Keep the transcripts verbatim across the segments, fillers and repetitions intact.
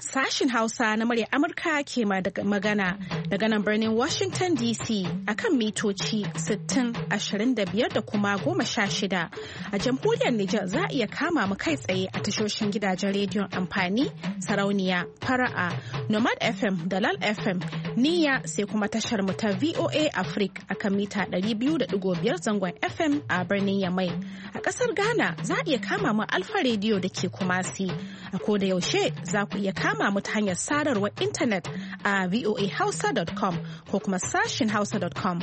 Sashin Hausa na murya Amurka ke magana daga nan birnin Washington D C akan mitoci sittin, ashirin da biyar da kuma goma sha shida. A jamhuriyar Nijar za a iya kama mu kai tsaye a tashoshin gidajen rediyon amfani, sarauniya, fara'a, Nomad F M da Lal F M, Niyya sai kuma tashar mu ta V O A Africa akan mita ɗari biyu da ɗigo biyar zangon F M a birnin Yamai. A ƙasar Ghana za a iya kama mu Alfa Radio da ke Kumasi. A koda yaushe za ku iya kama mu ta hanyar sadarwar intanet a voa hausa dot com ko kuma sashin hausa dot com.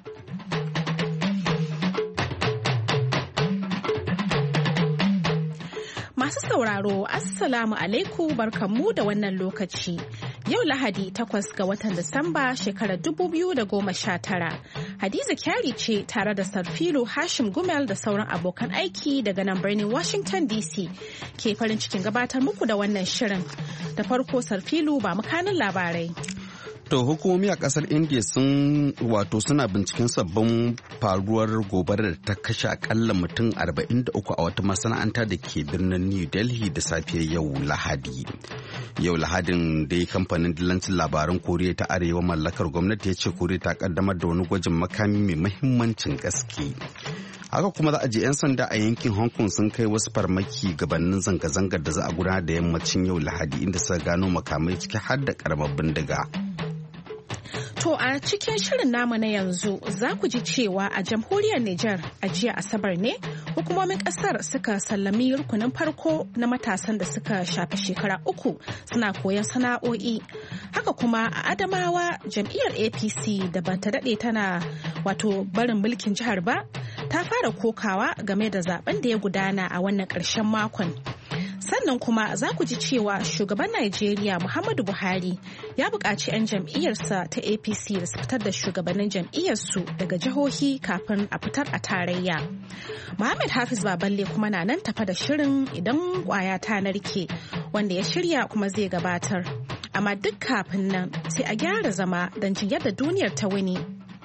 Masu sauraro, Assalamu alaikum barkanmu da wannan lokaci. Yau Lahadi takwas ga watan Disamba shekarar dubu biyu da goma sha tara. Hadiza Kyari ce tare da Sarfilu Hashim Gumel da sauran abokan aiki daga nan birnin Washington D C ke farin cikin gabatar muku da wannan shirin. Da farko Sarfilu ba mukanin labarai. To hukumomi a kasar India sun wato suna binciken sabbin faruwar gobarar da ta kashe akalla mutum arba'in da uku a wata masana'anta da ke birnin New Delhi da safiyar yau Lahadi. Yau Lahadin dai kamfanin dillancin labaran Koriya ta Arewa mallakar gwamnati ya ce Koriya ta kaddamar da wani gwajin makami mai mahimmancin gaske. Haka kuma za a je 'yan sanda a yankin Hong Kong sun kai wasu farmaki gabanin zanga-zangar da za a gudanar da yammacin yau Lahadi inda suka gano makamai ciki har da karamar bindiga. To a cikin shirin namu na yanzu za ku ji cewa a jamhuriyar Nijar a jiya Asabar ne hukumomin kasar suka sallami rukunin farko na matasan da suka shafi shekara uku suna koyon sana'o'i. Haka kuma a Adamawa jam'iyyar A P C da ba ta daɗe tana wato barin mulkin jihar ba ta fara kokawa game da zaben da ya gudana a wannan ƙarshen makon. Sannan kuma za ku ji cewa shugaban Najeriya Muhammadu Buhari ya buƙaci 'yan jam'iyyarsa ta A P C da su fitar da shugabannin jam'iyyarsu daga jihohi kafin a fitar a tarayya. Muhammad Hafiz Baballe kuma na nan tafa da shirin idan kwaya ta narke wanda ya shirya kuma zai gabatar. Amma duk kafin nan sai a gyara zama don jin yadda duniyar ta wuni.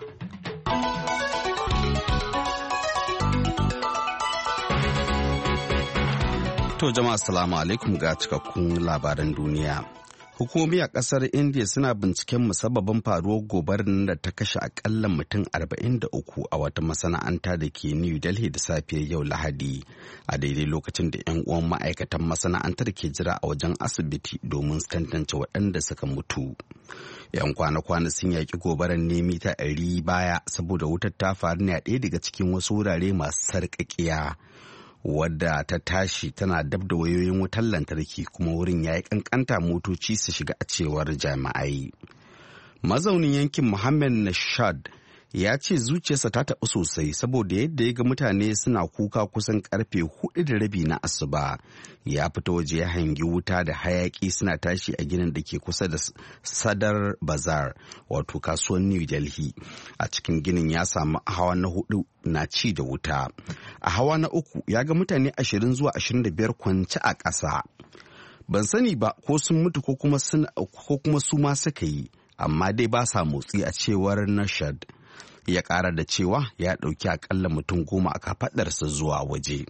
To jama'a assalamu alaikum ga cikakkun labaran duniya. Hukumomi a kasar India suna binciken musabbabin faruwar gobarar da ta kashe akalla mutum arba'in da uku a wata masana'anta da ke New Delhi da safiyar yau Lahadi a daidai lokacin da 'yan uwan ma'aikatan masana'antar ke jira a wajen asibiti domin su tantance waɗanda suka mutu. 'Yan kwana-kwana sun yaƙi gobarar ne mita ɗari baya saboda wutar ta faru ne a ɗaya daga cikin wasu wurare masu sarƙaƙiya. Wadda ta tashi tana dab da wayoyin wutar lantarki kuma wurin ya yi kankanta motoci su shiga a cewar jami'ai. Mazaunin yankin Muhammad Nashad ya ce zuciyarsa ta taɓa sosai saboda yadda ya ga mutane suna kuka kusan karfe hudu da rabi na asuba. Ya fita waje ya hangi wuta da hayaki suna tashi a ginin da ke kusa da Sadar Bazar wato kasuwar New Delhi. A cikin ginin ya samu hawa na hudu na ci da wuta. A hawa na uku ya ga mutane ashirin zuwa ashirin da biyar kwance a ƙasa. Ban sani ba ko sun mutu ko kuma su ma suka yi, amma dai ba sa motsi a cewar Nashad. Ya ƙara da cewa ya ɗauki akalla mutum goma a kafaɗarsa zuwa waje.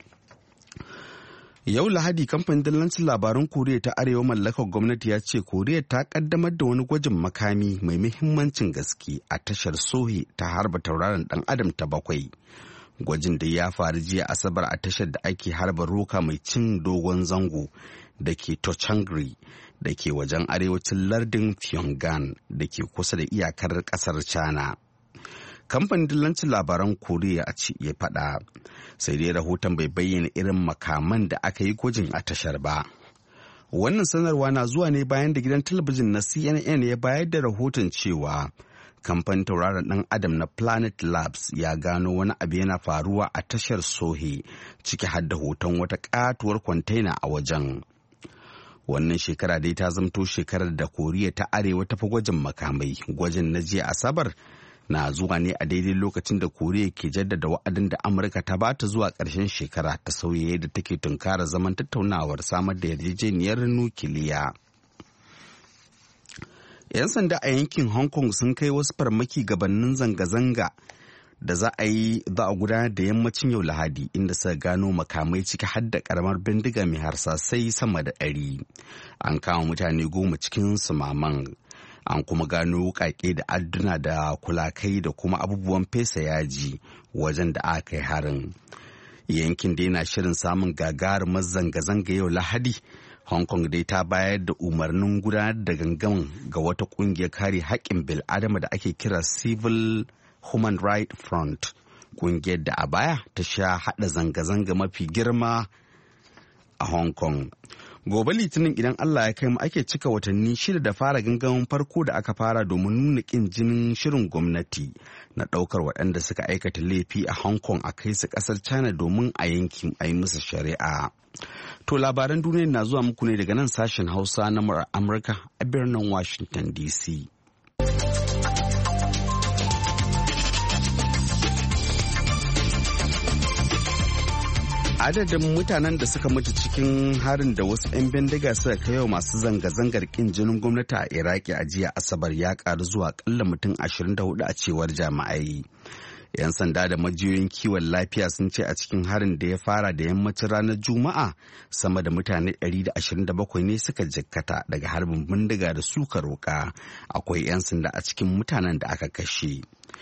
Yau Lahadi kamfanin dillancin labaran Koriya ta Arewa mallakar gwamnati ya ce Koriya ta ƙaddamar da wani gwajin makami mai muhimmancin gaske a tashar Sohe ta harba tauraron ɗan adam ta bakwai. Gwajin da ya faru jiya Asabar a tashar da ake harba roka mai cin dogon zango da ke Tochangri da ke wajen arewacin lardin Pyongyang da ke kusa da iyakar ƙasar China. Kamfanin dillancin labaran Koriya a ce ya faɗa, sai dai rahoton bai bayyana irin makaman da aka yi gwajin a tashar ba. Wannan sanarwa na zuwa ne bayan da gidan talabijin na C N N ya bayar da rahoton cewa kamfanin tauraron ɗan adam na Planet Labs ya gano wani abu yana faruwa a tashar Sohe, ciki har da hoton wata katuwar kwantaina a wajen. Wannan shekara dai ta zamto shekarar da Koriya ta Arewa ta fi gwajin makamai. Gwajin na jiya Asabar na zuwa ne a daidai lokacin da Koriya ke jaddada wa'adin da Amurka ta bata zuwa ƙarshen shekara ta sauya yadda take tunkara zaman tattaunawar samar da yarjejeniyar nukiliya. 'Yan sanda a yankin Hong Kong sun kai wasu farmaki gabanin zanga-zanga da za a yi za a gudanar da yammacin yau Lahadi inda suka gano makamai ciki har da karamar bindiga mai harsasai sama da ɗari. An kama mutane goma cikin sumaman. An kuma gano wukake da adduna da kulakai da kuma abubuwan fesa yaji wajen da aka kai harin. Yankin da yana shirin samun gagarumar zanga-zanga yau Lahadi. Hong Kong dai ta bayar da umarnin gudanar da gangamin ga wata kungiyar kare haƙƙin bil'adama da ake kira Civil Human Rights Front, kungiyar da a baya ta sha haɗa zanga-zanga mafi girma a Hong Kong. Gobe Litinin idan Allah ya kai mu ake cika watanni shida da fara gangamin farko da aka fara domin nuna ƙin jinin shirin gwamnati na ɗaukar waɗanda suka aikata laifi a Hong Kong a kai su ƙasar China domin a yankin a yi musu shari'a. To labaran duniya na zuwa muku ne daga nan sashen Hausa na Amurka a birnin Washington D C. Adadin mutanen da suka mutu cikin harin da wasu 'yan bindiga suka kai wa masu zanga-zangar kin jinin gwamnati a Iraki a jiya Asabar ya karu zuwa kalla mutum ashirin da hudu a cewar jami'ai. 'Yan sanda da majiyoyin kiwon lafiya sun ce a cikin harin da ya fara da yammacin ranar Juma'a sama da mutane ɗari da ashirin da bakwai ne suka jikkata daga harbin bindiga da sukar wuka. Akwai 'yan sanda a cikin mutanen da aka kashe.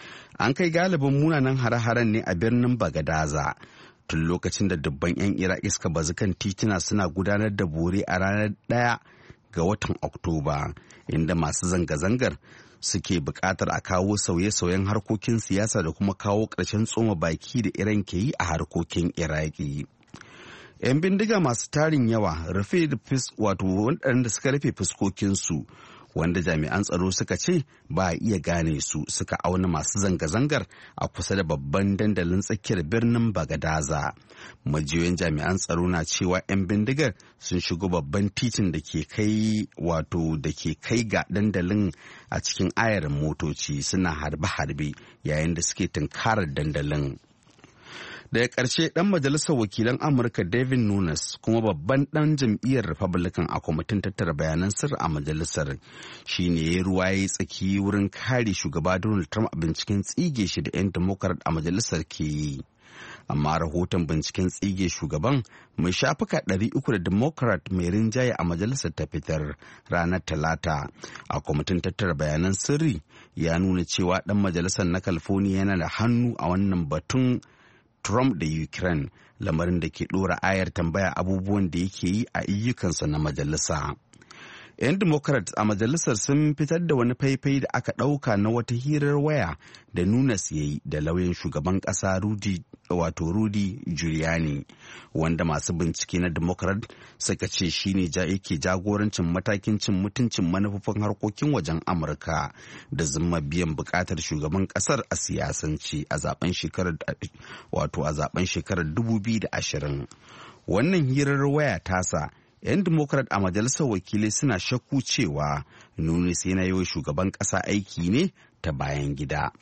An kai galibin munanan hare-haren ne a birnin Bagadaza. Tun lokacin da dubban 'yan Iraki suka bazu kan tituna suna gudanar da bore a ranar ɗaya ga watan Oktoba, inda masu zanga-zangar suke buƙatar a kawo sauye-sauyen harkokin siyasa da kuma kawo ƙarshen tsoma baki da Iran ke yi a harkokin Iraki. 'Yan bindiga masu tarin yawa rufe da wato waɗanda suka rufe fuskokinsu, wanda jami'an tsaro suka ce ba a iya gane su, suka auna masu zanga-zangar a kusa da babban dandalin tsakiyar birnin Bagadaza. Majiyoyin jami'an tsaro na cewa 'yan bindigar sun shigo babban titin da ke kai wato da ke kai ga dandalin a cikin ayarin motoci suna harbe-harbe yayin da suke tunkarar dandalin. Daga ƙarshe ɗan majalisar wakilan Amurka David Nunes kuma babban ɗan jam'iyyar Republican a kwamitin tattara bayanan sirri a majalisar shi ne ya ruwa ya tsaki wurin kare shugaba Donald Trump a binciken tsige shi da 'yan Democrat a majalisar ke yi. Amma rahoton binciken tsige shugaban mai shafuka ɗari uku da Democrat mai rinjaye a majalisar ta fitar ranar Talata a kwamitin tattara bayanan sirri ya nuna cewa ɗan majalisar na California yana da hannu a wannan batun Trump da Ukraine, lamarin da ke ɗora ayar tambaya abubuwan da yake yi a ayyukansa na majalisa. 'Yan Democrats a majalisar sun fitar da wani faifai da aka ɗauka na wata hirar waya da Nunes ya yi da lauyan shugaban ƙasa Rudy wato Rudy Giuliani, wanda masu bincike na Democrat suka ce shine ja yake jagorancin matakin cin mutuncin manufofin harkokin wajen Amurka da zuma biyan bukatar shugaban ƙasar a siyasance a zaben shekarar wato a zaben shekarar dubu biyu da ashirin. Wannan hirar waya tasa 'yan Democrat a majalisar wakilai suna shakku cewa Nunes yana yi wa shugaban ƙasa aiki ne ta bayan gida.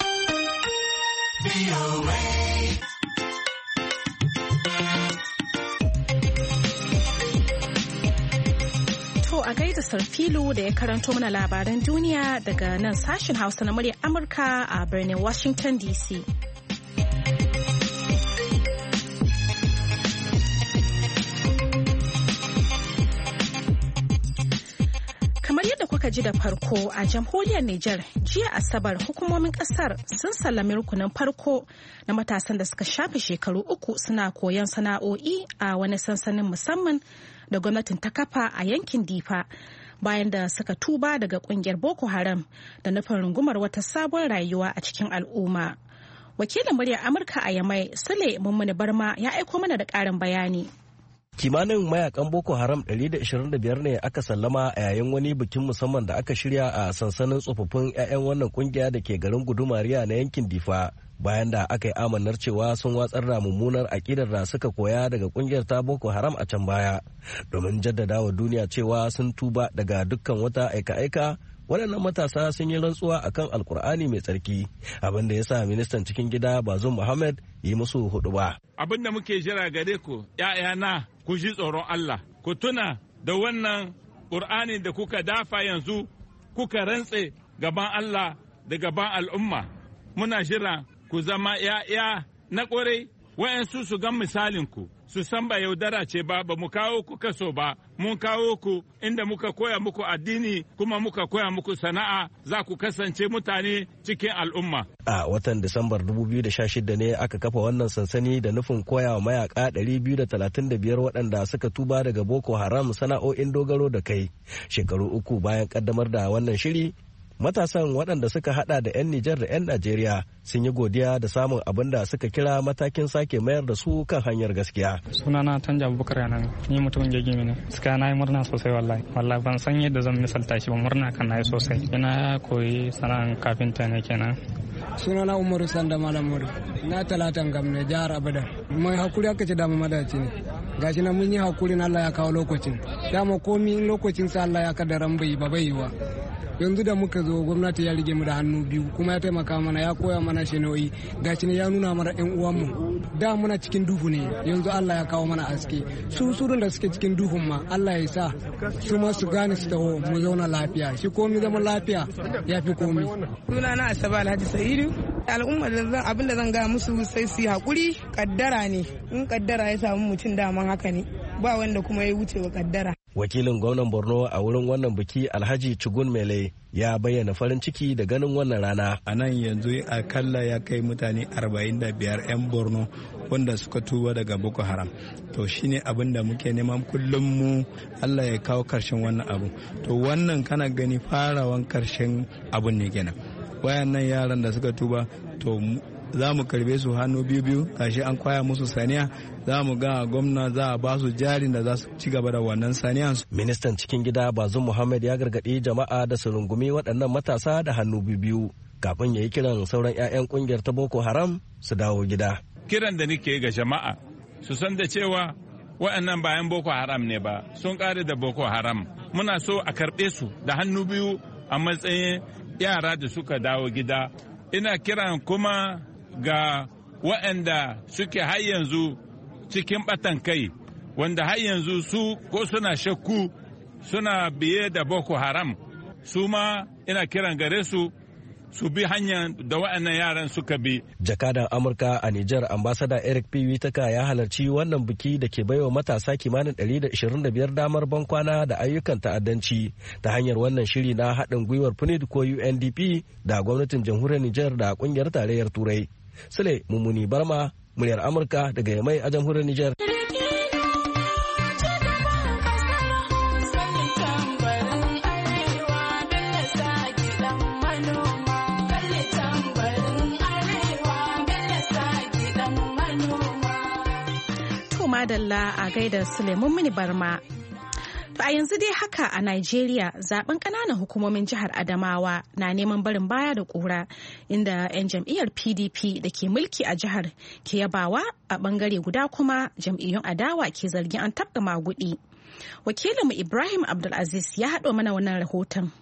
To a gaida Sarfilu da ya karanto mana labaran duniya daga nan sashen Hausa na muryar Amurka a birnin Washington D C. Kuka ji da farko a jamhuriyar Nijar jiya Asabar hukumomin kasar sun sallami rukunin farko na matasan da suka shafe shekaru uku suna koyon sana'o'i a wani sansanin musamman da gwamnatin ta kafa a yankin Difa bayan da suka tuba daga kungiyar Boko Haram da nufin rungumar wata sabon rayuwa a cikin al'umma. Wakilin muryar Amurka a Yamai Sule Mummuni Barma ya aiko mana da ƙarin bayani. Kimanin mayakan Boko Haram ɗari da ashirin da biyar ne aka sallama a yayin wani bikin musamman da aka shirya a sansanin tsofaffin 'ya'yan wannan kungiya da ke garin Gudumariya na yankin Difa bayan da aka yi amanar cewa sun watsar da mummunar aƙidar da suka koya daga kungiyar ta Boko Haram a can baya domin jaddada wa duniya cewa sun tuba daga dukkan wata aika-aika. Waɗannan matasa sun yi rantsuwa akan Alkur'ani mai tsarki, abin da ya sa ministan cikin gida Bazum Muhammad yi musu huɗuba. Abin da muke jira gare ku, ‘ya'yana, ku ji tsoron Allah, ku tuna da wannan Ƙur'ani da kuka dafa yanzu, kuka rantse gaban Allah da gaban al'umma. Muna jira ku zama ‘ya'ya na ƙwarai, wa'yansu su gan misalinku, su san ba yaudara ce ba, ba mu kawo ku kaso ba, mun kawo ku inda muka koya muku addini kuma muka koya muku sana'a, za ku kasance mutane cikin al'umma. A watan Disambar dubu biyu da sha shida ne aka kafa wannan sansani da nufin koya wa mayaka ɗari biyu da talatin da biyar waɗanda suka tuba daga Boko Haram sana'o'in dogaro da kai. Shekaru uku bayan ƙaddamar da wannan shiri, matasan waɗanda suka hada da 'yan Nijar da 'yan Najeriya sun yi godiya da samun abin da suka kira matakin sake mayar da su kan hanyar gaskiya. Sunana Tanja Abubakar Yanan, ni mutumin Gegime ne. Suka na yi murna sosai wallahi. Wallahi ban san yadda zan misalta shi ba, murna kan na yi sosai. Ina koyi sana'an kafinta ne kenan. Sunana Umaru Sanda Malam Modu, na talatan gamne jihar Abadan. Mai hakuri aka ce dama madaci ne. Gashi na mun yi hakuri na Allah ya kawo lokacin. Dama komi lokacin sa Allah ya kaddara bai ba bai wa. Yanzu da muka zo gwamnati ya rige mu da hannu biyu kuma ya taimaka mana, ya koya mana shinoyi, gashi ne ya nuna mana yan uwanmu. Da muna cikin duhu ne, yanzu Allah ya kawo mana aske. Su surun da suke cikin duhun ma Allah ya sa su ma su gane su taho mu zauna lafiya. Shi komi zama lafiya ya fi komi. Sunana Asaba Alhaji Sa'idu. Al'umma da abin da zan ga musu sai su yi hakuri, kaddara ne. In kaddara ya samu mutum daman haka ne. Ba wanda kuma ya wuce wa kaddara. Wakilin gwamnan Borno a wurin wannan biki Alhaji Chugun Mele ya bayyana farin ciki da ganin wannan rana. A nan yanzu akalla ya kai mutane arba'in da biyar 'yan Borno wanda suka tuba daga Boko Haram. To shine abin da muke neman kullum mu Allah ya kawo karshen wannan abu. To wannan kana gani farawan karshen abun ne kenan. Wayannan yaran da suka tuba to za mu karbe su hannu biyu biyu, gashi an kwaya musu saniya, za mu ga gwamna za a ba su jarin da za su ci gaba da wannan saniyan. Ministan cikin gida Bazum Muhammad ya gargaɗi jama'a da su rungumi waɗannan matasa da hannu biyu biyu kafin ya yi kiran sauran 'ya'yan ƙungiyar ta Boko Haram su dawo gida. Kiran da nake ga jama'a su san da cewa waɗannan bayan Boko Haram ne ba, sun ƙare da Boko Haram. Muna so a karɓe su da hannu biyu a matsayin yara da suka dawo gida. Ina kiran kuma ga waɗanda suke har yanzu cikin ɓatan kai, wanda har yanzu su ko suna shakku suna biye da Boko Haram, su ma ina kiran gare su su bi hanyar da waɗannan yaran suka bi. Jakadan Amurka a Nijar ambasada Eric P. Witaka ya halarci wannan biki da ke baiwa matasa kimanin ɗari da ashirin da biyar damar bankwana da ayyukan ta'addanci ta hanyar wannan shiri na haɗin gwiwar P N U D ko U N D P da gwamnatin jamhuriyar Nijar da ƙungiyar tarayyar Turai. Sule Mummuni Barma, muryar Amurka daga Yamai a jamhuriyar Nijar. Madalla a gaida Suleiman Mini Barma. To a yanzu dai haka a Najeriya zaben ƙananan hukumomin jihar Adamawa na neman barin baya da ƙura inda 'yan jam'iyyar P D P da ke mulki a jihar ke yabawa a bangare guda kuma jam'iyyun adawa ke zargin an tafka magudi. Wakilinmu Ibrahim Abdulaziz ya haɗo mana wannan rahoton.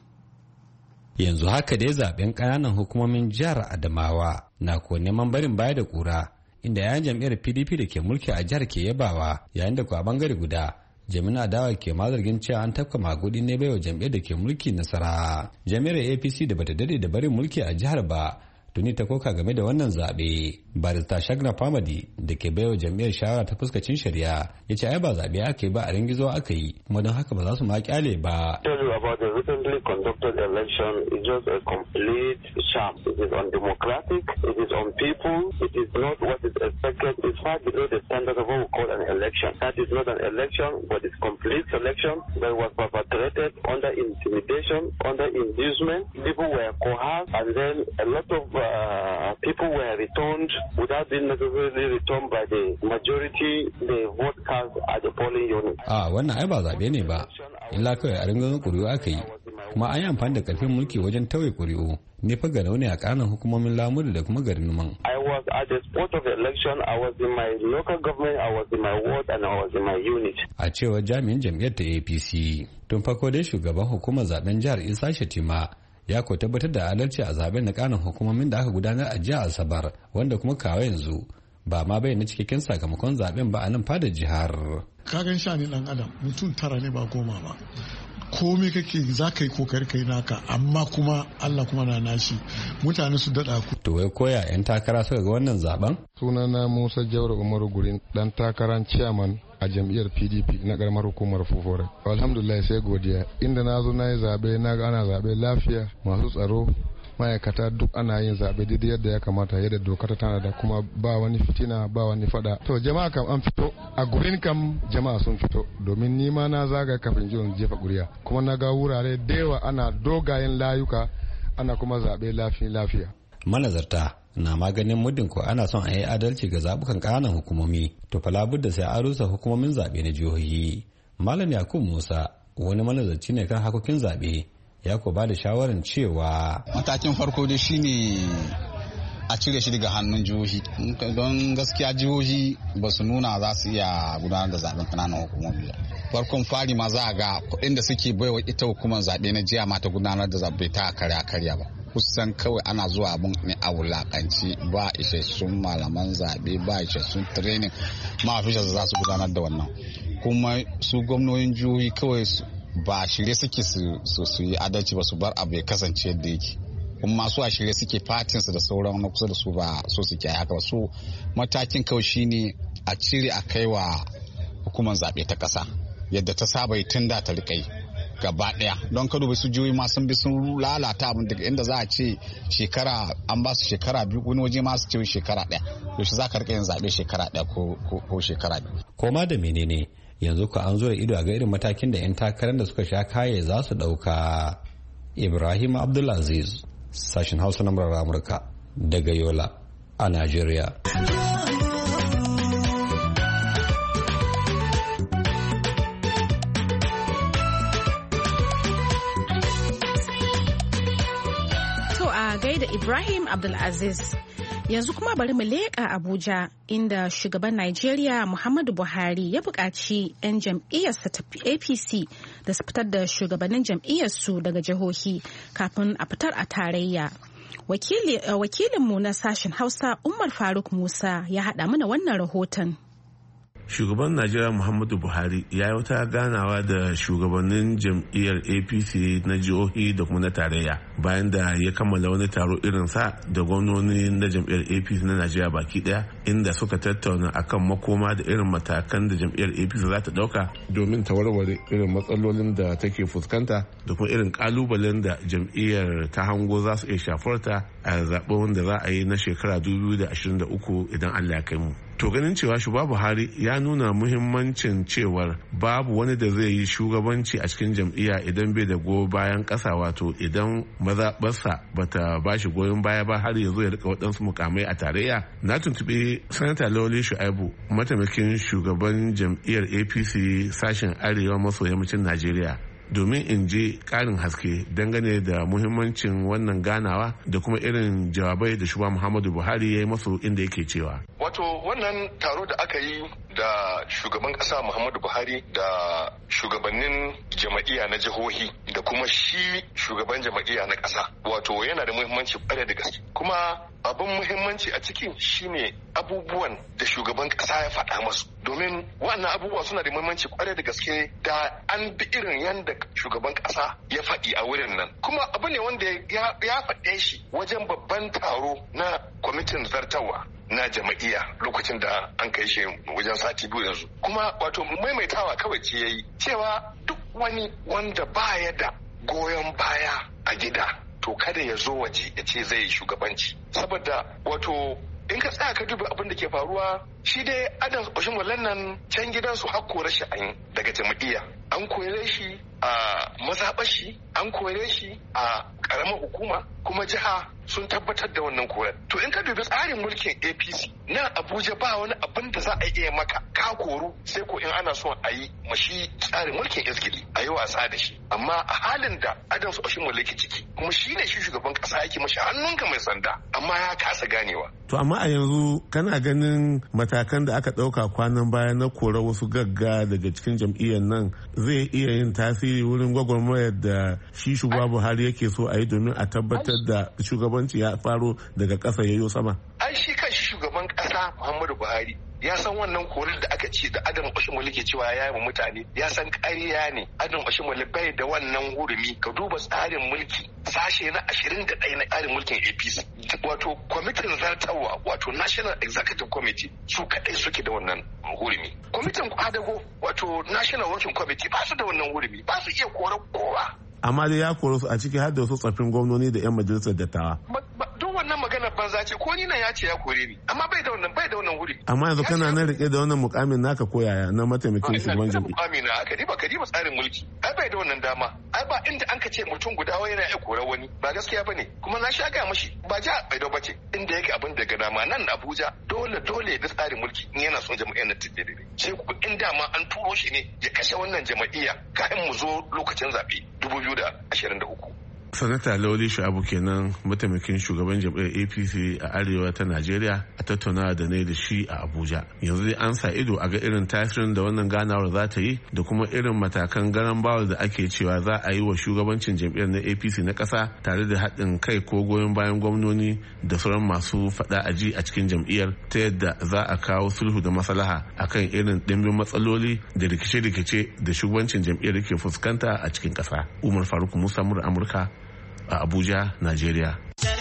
Yanzu haka dai zaben ƙananan hukumomin jihar Adamawa na ko neman barin baya da ƙura, inda yayan jam'iyyar P D P da ke mulki a jihar ke yabawa, yayin da ku a bangare guda jami'an adawa ke ma zargin cewa an tafka magudi ne baiwa jam'iyyar da ke mulki nasara. Jami'ar A P C da bata dade da barin mulki a jihar ba tuni ta koka game da wannan zaɓe. Barista Shagna Famadi da ke baiwa jam'iyyar shawara ta fuskacin shari'a ya ce ai ba zaɓe aka yi ba, a ringizo aka yi, kuma don haka ba za su ma kyale ba. Recently conducted election is just a complete sham. It is undemocratic, it is unpeople, it is not what is expected. It's far below the standard of what we call an election. That is not an election, but it's complete selection that was perpetrated under intimidation, under inducement. People were coerced, and then a lot of uh, people were returned without being necessarily returned by the majority, the vote cast at the polling unit. Ah, wannan ai ba zaɓe ne ba, illa kawai a ringon ƙuri'u aka yi, kuma an yi amfani da ƙarfin mulki wajen tauye ƙuri'u. Ne fa ga ne a ƙananan hukumomin Lamuri da kuma garin Numan. I was at the spot of the election. I was in my local government, I was in my ward, and I was in my unit. A cewar jami'in jam'iyyar ta A P C, tun farko dai shugaban hukumar zaben jihar Isa Shatima ya ko tabbatar da adalci a zaben na ƙananan hukumomin da aka gudanar a jihar Asabar, wanda kuma kawo yanzu ba ma bayyana cikakken sakamakon zaben ba a nan fadar jihar. Kagan sha ne dan adam, mutum tara ne ba goma ba. komai kake za ka yi kokari kai naka, amma kuma Allah kuma na nashi, mutane su daɗa ku. To wai koya 'yan takara suka ga wannan zaben? Sunana Musa Jauro Umaru Gurin, dan takaran chairman a jam'iyyar P D P na karamar hukumar Fufore. Alhamdulillah sai godiya, inda na zo na yi zaɓe na ga ana zaɓe lafiya, masu tsaro, ma'aikata duk ana yin zaɓe daidai yadda ya kamata, yadda doka ta tana da kuma ba wani fitina ba wani fada. To jama'a kam an fito, a gurin kam jama'a sun fito, domin ni ma na zaga kafin jiwon jefa ƙuri'a, kuma na ga wurare da yawa ana dogayen layuka, ana kuma zaɓe lafiya lafiya. Manazarta na maganin muddin ko ana son a yi adalci ga zabukan ƙananan hukumomi, to fa labudda sai a rusa hukumomin zaɓe na jihohi. Malam Yakubu Musa wani manazarci ne kan hakokin zaɓe, ya ko ba da shawarar cewa matakin farko dai shine a cire shi daga hannun jihohi, don gaskiya jihohi ba su nuna za su iya gudanar da zaben kananan hukumomi ba. Farkon fari ma za a ga kuɗin da suke baiwa ita hukumar zaɓe na jiya ma ta gudanar da zaɓe ta karya karya ba. Kusan kawai ana zuwa abun ne a wulakanci, ba isassun malaman zaɓe, ba isassun training ma officials za su gudanar da wannan. Kuma su gwamnonin jihohi kawai ba shirye suke su yi adalci ba, su bar abu ya kasance yadda yake. Kuma masu a shirye suke fatin su da sauran na kusa da su ba so suke haka ba. So matakin kawai shine a cire a kai wa hukumar zaɓe ta ƙasa yadda ta saba yi tun da ta riƙa yi gaba ɗaya. Don ka dubi su jihohi ma sun bi sun lalata abin daga inda za a ce shekara an ba su shekara biyu, wani waje ma su ce shekara ɗaya. Yaushe za ka riƙa yin zaɓe shekara ɗaya ko shekara biyu. Koma da menene yanzu ka an zura ido a ga irin matakin da 'yan takarar da suka sha kaye za su ɗauka. Ibrahim Abdulaziz, sashen Hausa na murar Amurka daga Yola a Najeriya. To a gaida Ibrahim Abdulaziz. Yanzu kuma bari mu leƙa Abuja, inda shugaban Najeriya Muhammadu Buhari ya buƙaci 'yan jam'iyyarsa ta A P C da su fitar da shugabannin jam'iyyarsu daga jihohi kafin a fitar a tarayya. Wakilinmu na sashen Hausa Umar Faruk Musa ya haɗa mana wannan rahoton. Shugaban Najeriya Muhammadu Buhari ya yi wata ganawa da shugabannin jam'iyyar A P C na jihohi da kuma na tarayya bayan da ya kammala wani taro irin sa da gwamnoni na jam'iyyar A P C na Najeriya baki daya, inda suka tattauna akan makoma da irin matakan da jam'iyyar A P C za ta dauka domin ta warware irin matsalolin da take fuskanta da kuma irin kalubalen da jam'iyyar ta hango za su iya shafarta a zaben da za a yi na shekara dubu biyu da ashirin da uku idan Allah ya kai mu. To ganin cewa shugaba Buhari ya nuna muhimmancin cewar babu wani da zai yi shugabanci a cikin jam'iyya idan bai da goyon bayan ƙasa, wato idan mazaɓarsa bata ba shi goyon baya ba har ya zo ya rika waɗansu mukamai a tarayya. Na tuntuɓi sanata Lawali Shu'aibu, mataimakin shugaban jam'iyyar A P C sashen arewa maso yammacin Najeriya, domin in je karin haske dangane da muhimmancin wannan ganawa da kuma irin jawabai da shugaba Muhammadu Buhari ya yi masu, inda yake cewa. Wato wannan taro da aka yi da shugaban kasa Muhammadu Buhari da shugabannin jama'iyya na jihohi da kuma shi shugaban jama'iyya na kasa, wato yana da muhimmanci kwarai da gaske. Kuma abin muhimmanci a cikin shine abubuwan da shugaban kasa ya faɗa masu, domin wannan abubuwa suna da muhimmanci kwarai da gaske da an bi irin yadda shugaban kasa ya faɗi a wurin nan. Kuma abu ne wanda ya faɗe shi wajen babban taro na kwamitin zartawa na jama'iyya lokacin da an kai shi wajen sati biyu yanzu. Kuma wato maimaitawa kawai ce yayi cewa duk wani wanda baya da goyon baya a gida to kada ya zo waje ya ce zai yi shugabanci, saboda wato in ka tsaya ka duba abin da ke faruwa, shi dai Adams Oshiomhole nan can gidansu har kore shi an daga jama'iyya, an kore shi a mazaɓar shi, an kore shi a ƙaramar hukuma, kuma jiha sun tabbatar da wannan koren. To in ka dubi tsarin mulkin A P C na Abuja, ba wani abin da za a iya maka ka koru sai ko in ana son a yi mashi tsarin mulkin izgili a yi wasa da shi. Amma a halin da Adams Oshiomhole ke ciki, kuma shi ne shi shugaban ƙasa yake mashi hannunka mai sanda, amma ya kasa ganewa. To amma a yanzu kana ganin matakan da aka ɗauka kwanan baya na kora wasu gagga daga cikin jam'iyyar nan zai iya yin tasiri wurin gwagwarmayar da shi shugaba Buhari yake so a yi domin a tabbatar da shugabanci ya faro daga ƙasa yayo sama? Ai shi kan shi shugaban shugaban kasa Muhammadu Buhari ya san wannan korar da aka ce da Adam Oshimole ke cewa ya yi wa mutane, ya san ƙarya ne. Adam Oshimole bai da wannan hurumi. Ka duba tsarin mulki sashe na ashirin da ɗaya na tsarin mulkin A P C. Wato kwamitin zartarwa, wato National Executive Committee, su kaɗai suke da wannan hurumi. Kwamitin kwadago, wato National Working Committee, ba su da wannan hurumi, ba su iya korar kowa. Amma dai ya koro su a ciki har da wasu tsaffin gwamnoni da 'yan majalisar dattawa. Duk wannan magana banza ce, ko ni nan ya ce ya kore ni, amma bai da wannan bai da wannan wuri. Amma yanzu kana nan rike da wannan mukamin naka ko yaya na mataimakin shugaban jami'a. Mukami na aka diba ka diba tsarin mulki. Ai bai da wannan dama. Ai ba inda an ka ce mutum guda wai yana iya kore wani, ba gaskiya bane. Kuma na sha ga mashi ba ja bai da bace. Inda yake abin daga dama nan Abuja dole dole da tsarin mulki in yana son jami'an nan tidde. Sai ku in dama an turo shi ne ya kashe wannan jama'iyya kafin mu zo lokacin zabe dubu biyu da ashirin da uku. Sanata Lawli Shu'abu kenan mataimakin shugaban jam'iyyar A P C a arewa ta Najeriya a tattaunawa da ne da shi a Abuja. Yanzu dai an sa ido a ga irin tasirin da wannan ganawar za ta yi da kuma irin matakan garan bawul da ake cewa za a yi wa shugabancin jam'iyyar na A P C na ƙasa tare da haɗin kai ko goyon bayan gwamnoni da sauran masu faɗa a ji a cikin jam'iyyar ta yadda za a kawo sulhu da maslaha akan irin ɗimbin matsaloli da rikice-rikice da shugabancin jam'iyyar ke fuskanta a cikin ƙasa. Umar Faruk Musa, Mura Amurka, a Abuja, Najeriya.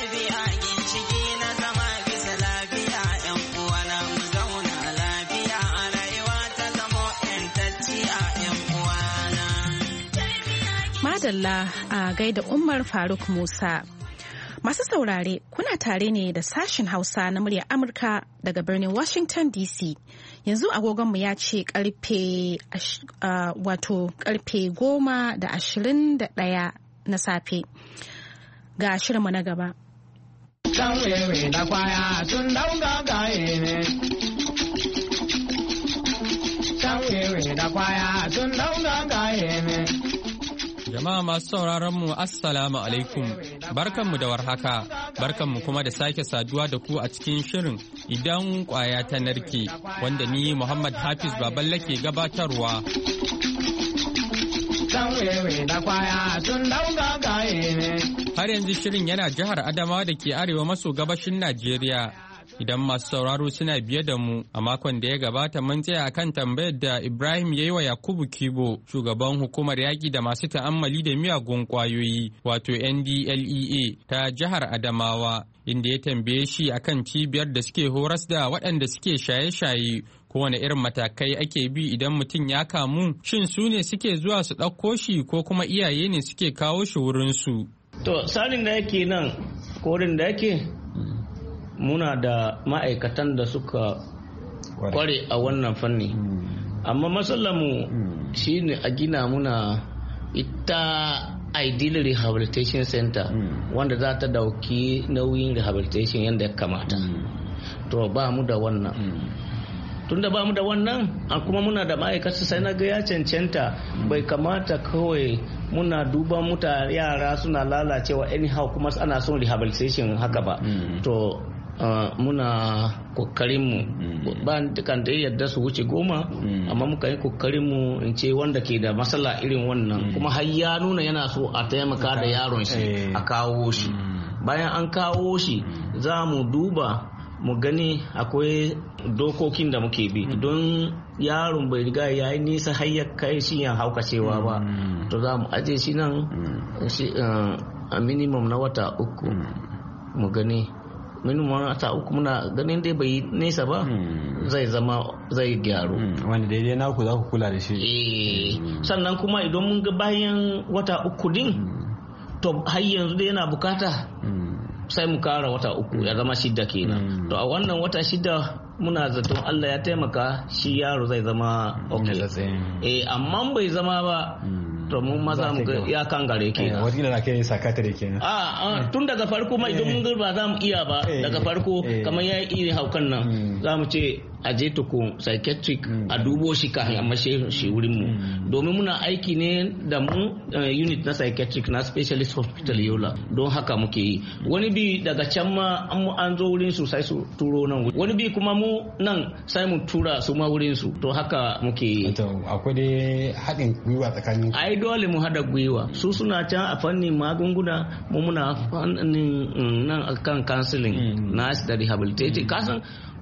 Madalla a gaida Umar Faruk Musa. Masu saurare, kuna tare ne da sashen Hausa na muryar Amurka daga birnin Washington D C. Yanzu agogonmu ya ce karfe uh, wato karfe goma da ashirin da ɗaya na safe. Ga shirinmu na gaba. Jama'a masu sauraron mu Assalamu alaikum. Barkanmu da warhaka. Barkanmu kuma da sake saduwa da ku a cikin shirin Idan Kwaya ta Narke, wanda ni Muhammad Hafiz Baballe ke gabatarwa. Har yanzu shirin yana jihar Adamawa da ke arewa maso gabashin Najeriya. Idan masu sauraro suna biye da mu, a makon da ya gabata mun tsaya akan tambayar da Ibrahim ya yi wa Yakubu Kibo, shugaban hukumar yaƙi da masu ta'ammali da miyagun ƙwayoyi, wato N D L E A ta jihar Adamawa, inda ya tambaye shi akan cibiyar da suke horas da waɗanda suke shaye-shaye. Kowane irin matakai ake bi idan mutum ya kamu, shin su ne suke zuwa su ɗauko shi ko kuma iyaye ne suke kawo shi wurinsu? To, salin da yake nan, korin da yake, muna da ma'aikatan da suka kware a wannan fanni. Amma mu shi ne a gina muna ita ideal rehabilitation center wanda za ta dauki nauyin rehabilitation yadda ya kamata. To, ba mu da wannan. Tunda ba mu da wannan, kuma muna da ma'aikata, sai na ga ya cancanta bai kamata kawai muna duban muta yara suna lalacewa anyhow kuma ana son rehabilitation haka ba. Mm. To uh, muna kokarin mu mm. ba dukan da yadda su wuce goma mm. amma muka yi kokarin mu in ce wanda ke da matsala irin wannan mm. kuma har ya nuna yana so a taimaka da yaron shi eh. a kawo shi mm. bayan an kawo shi mm. za mu duba mu gani akwai dokokin da muke bi don yaron bai riga ya yi nisa har ya kai shi ya haukacewa ba to za mu aje shi nan a minimum na wata uku mu gani minimum na wata uku muna ganin dai bai nisa ba zai zama zai gyaru wanda daidai naku za ku kula da shi eh sannan kuma idan mun ga bayan wata uku din to har yanzu dai yana bukata sai mu kara wata uku ya zama shida kenan to a wannan wata shida muna zaton Allah ya taimaka shi yaro zai zama okay eh amma bai zama ba to mun maza mu ya kan gare kenan wata na kai sakatare kenan a tun daga farko ma idan mun ga ba za mu iya ba daga farko kamar yayi irin haukan nan za mu ce a je tukun psychiatric a dubo shi kafin a mashe shi wurin mu domin muna aiki ne da mu unit na psychiatric na specialist hospital Yola don haka muke yi wani bi daga can ma an zo wurin su sai su turo nan wani bi kuma mu nan sai mu tura su ma wurin su to haka muke yi akwai dai haɗin gwiwa tsakanin ai dole mu haɗa gwiwa su suna can a fannin magunguna mu muna fannin nan akan counseling na da rehabilitative kasan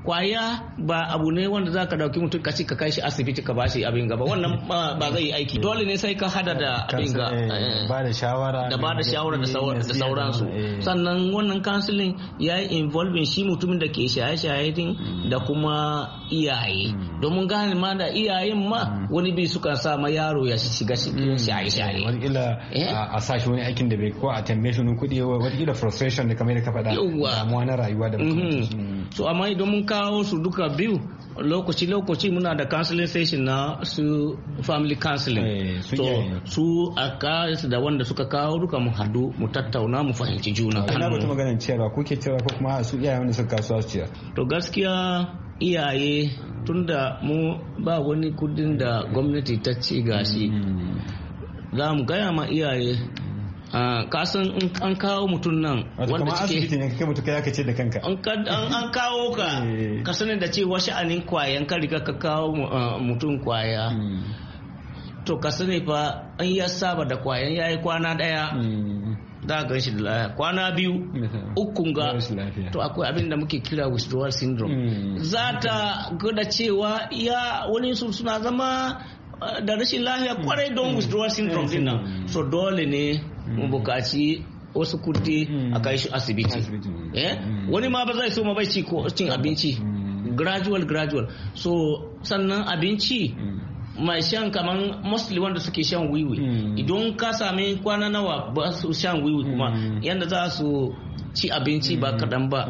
kwaya ba abu ne wanda za ka dauki mutum ka ci ka kai shi asibiti ka bashi abin gaba wannan ba zai yi aiki dole ne sai ka hada da abin ga ba da shawara da ba da shawara da sauransu sannan wannan counseling ya yi involving shi mutumin da ke shaye-shaye din da kuma iyaye domin gane ma da iyayen ma wani bi suka sa ma yaro ya shiga cikin shaye-shaye wataƙila a sashi wani aikin da bai ko a tambaye shi kuɗi wataƙila frustration da kamar da ka faɗa damuwa na rayuwa da mutum so amma idan mun kawo su duka biyu lokaci-lokaci muna da counseling session na su family counseling so su a kasu da wanda suka kawo duka mu hadu mu tattauna mu fahimci juna ina bata maganin ciyarwa kuke ciyarwa ko kuma su iyaye wanda suka kasuwa su ciyar to gaskiya iyaye tunda mu ba wani kudin da gwamnati ta ci gashi za mu gaya ma iyaye Uh, kasan an kawo mutum nan wanda cike ne kake mutu kai ce da kanka an kawo ka ka sani da cewa sha'anin kwayan ka riga ka kawo mutum kwaya to ka sani fa an ya saba da kwayan yayi kwana daya da gan shi da lafiya kwana biyu ukun ga to akwai abin da muke kira withdrawal syndrome za ta gwada cewa ya wani su suna zama da rashin lafiya kwarai don withdrawal syndrome din nan so dole ne mu bukaci wasu kudi a kai shi asibiti wani ma ba zai so ma bai ci ko cin abinci gradual gradual so sannan abinci mai shan kaman mostly wanda suke shan wiwi idan ka sami kwana nawa ba su shan wiwi kuma yanda za su ci abinci ba kadan ba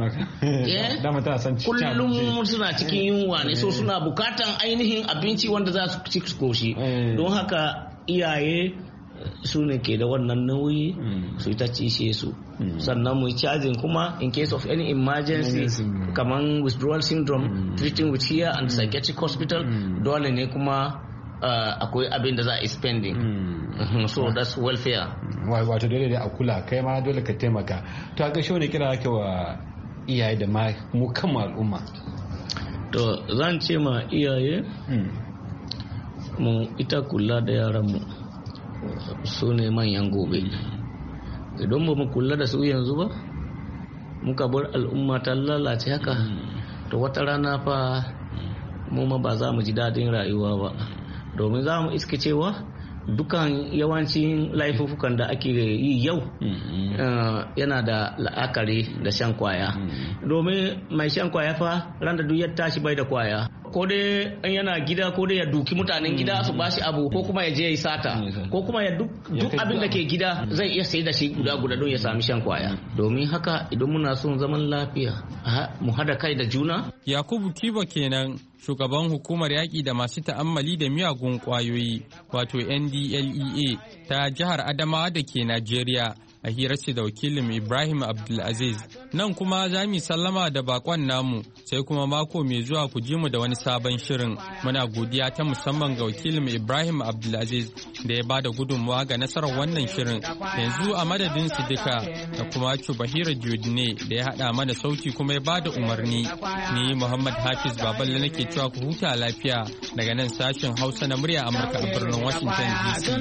kullum suna cikin yunwa ne so suna bukatan ainihin abinci wanda za su ci koshi don haka iyaye su ne ke da wannan nauyi su ta cishe su sannan mu charging kuma in case of any emergency kaman withdrawal syndrome treating with here and psychiatric hospital dole ne kuma akwai abin da za a spending so that's welfare wato dole da a kula kai ma dole ka taimaka to a gashi wani kira ake wa iyaye da ma mu kan al'umma to zan ce ma iyaye mu ita kula da yaran mu su ne manyan gobe idan ba mu kula da su yanzu ba muka bar al'umma ta lalace haka to wata rana fa mu ma ba za mu ji daɗin rayuwa ba domin za mu iske cewa dukan yawancin laifukan da ake yi yau yana da la'akari da shan kwaya domin mai shan kwaya fa ran da duk ya tashi bai da kwaya ko dai yana gida ko dai ya duki mutanen gida su bashi abu ko kuma ya je ya yi sata ko kuma ya duk abin da ke gida zai iya sai da shi guda guda don ya sami shan kwaya domin haka idan muna son zaman lafiya mu hada kai da juna. Yakubu Kiba kenan shugaban hukumar yaƙi da masu ta'ammali da miyagun ƙwayoyi wato N D L E A ta jihar Adamawa da ke Najeriya a hirarci da wakilin Ibrahim Abdulaziz. Nan kuma za mu sallama da bakon namu sai kuma mako mai zuwa ku ji mu da wani sabon shirin. Muna godiya ta musamman ga wakilin Ibrahim Abdulaziz da ya bada gudunmawa ga nasarar wannan shirin. Yanzu a madadin su duka da kuma Bahira Jodine da ya haɗa mana sauti kuma ya bada umarni. Ni Muhammad Hafiz Baballe nake cewa ku huta lafiya daga nan sashen Hausa na murya Amurka a birnin Washington D C.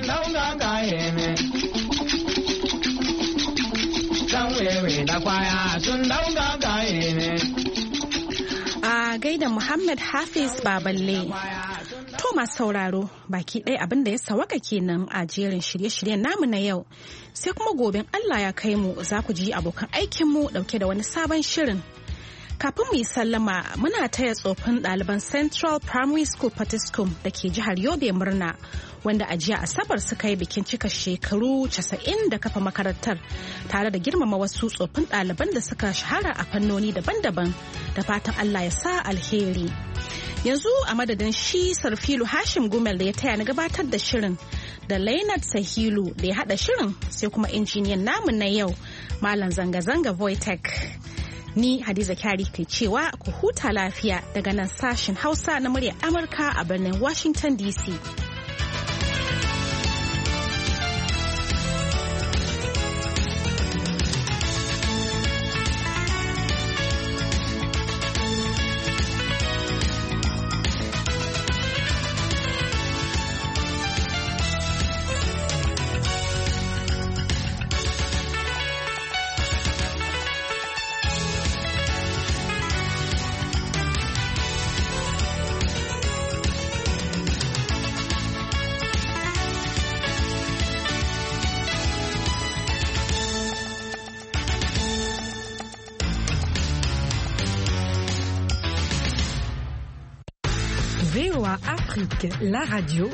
A gaida Muhammad Hafiz Baballe. To masu sauraro baki ɗaya abin da ya sawaka kenan a jerin shirye-shiryen namu na yau. Sai kuma goben Allah ya kai mu za ku ji abokan aikinmu ɗauke da wani sabon shirin. Kafin mu yi sallama muna taya tsofin ɗaliban Central Primary School Patiskum da ke jihar Yobe murna wanda a jiya Asabar suka yi bikin cika shekaru casa'in da kafa makarantar tare da girmama wasu tsofin ɗaliban da suka shahara a fannoni daban-daban da fatan Allah ya sa alheri. Yanzu a madadin shi Sarfilu Hashim Gumel da ya taya na gabatar da shirin da Leonard Sahilu da ya haɗa shirin sai kuma injiniyan namu na yau Malam Zanga-Zanga Voitech. Ni Hadiza Kyari ke cewa ku huta lafiya daga nan sashen Hausa na muryar Amurka a birnin Washington D C. Afrique, la radio